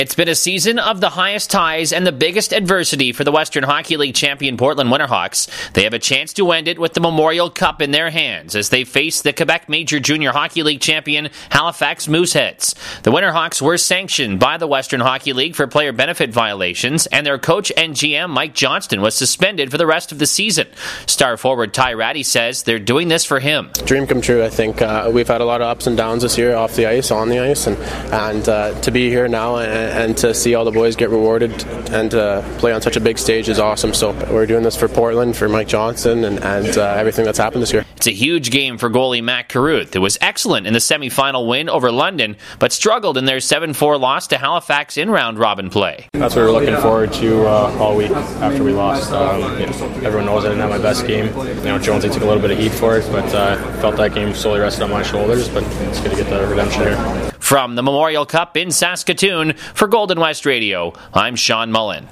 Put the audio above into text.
It's been a season of the highest highs and the biggest adversity for the Western Hockey League champion Portland Winterhawks. They have a chance to end it with the Memorial Cup in their hands as they face the Quebec Major Junior Hockey League champion Halifax Mooseheads. The Winterhawks were sanctioned by the Western Hockey League for player benefit violations, and their coach and GM Mike Johnston was suspended for the rest of the season. Star forward Ty Ratty says they're doing this for him. Dream come true, I think. We've had a lot of ups and downs this year, off the ice, on the ice, and to be here now and to see all the boys get rewarded and to play on such a big stage is awesome. So we're doing this for Portland, for Mike Johnston, and everything that's happened this year. It's a huge game for goalie Matt Carruth, who was excellent in the semifinal win over London, but struggled in their 7-4 loss to Halifax in round-robin play. That's what we were looking forward to all week after we lost. Everyone knows I didn't have my best game. Jonesy took a little bit of heat for it, but felt that game solely rested on my shoulders, but it's good to get the redemption here. From the Memorial Cup in Saskatoon, for Golden West Radio, I'm Sean Mullen.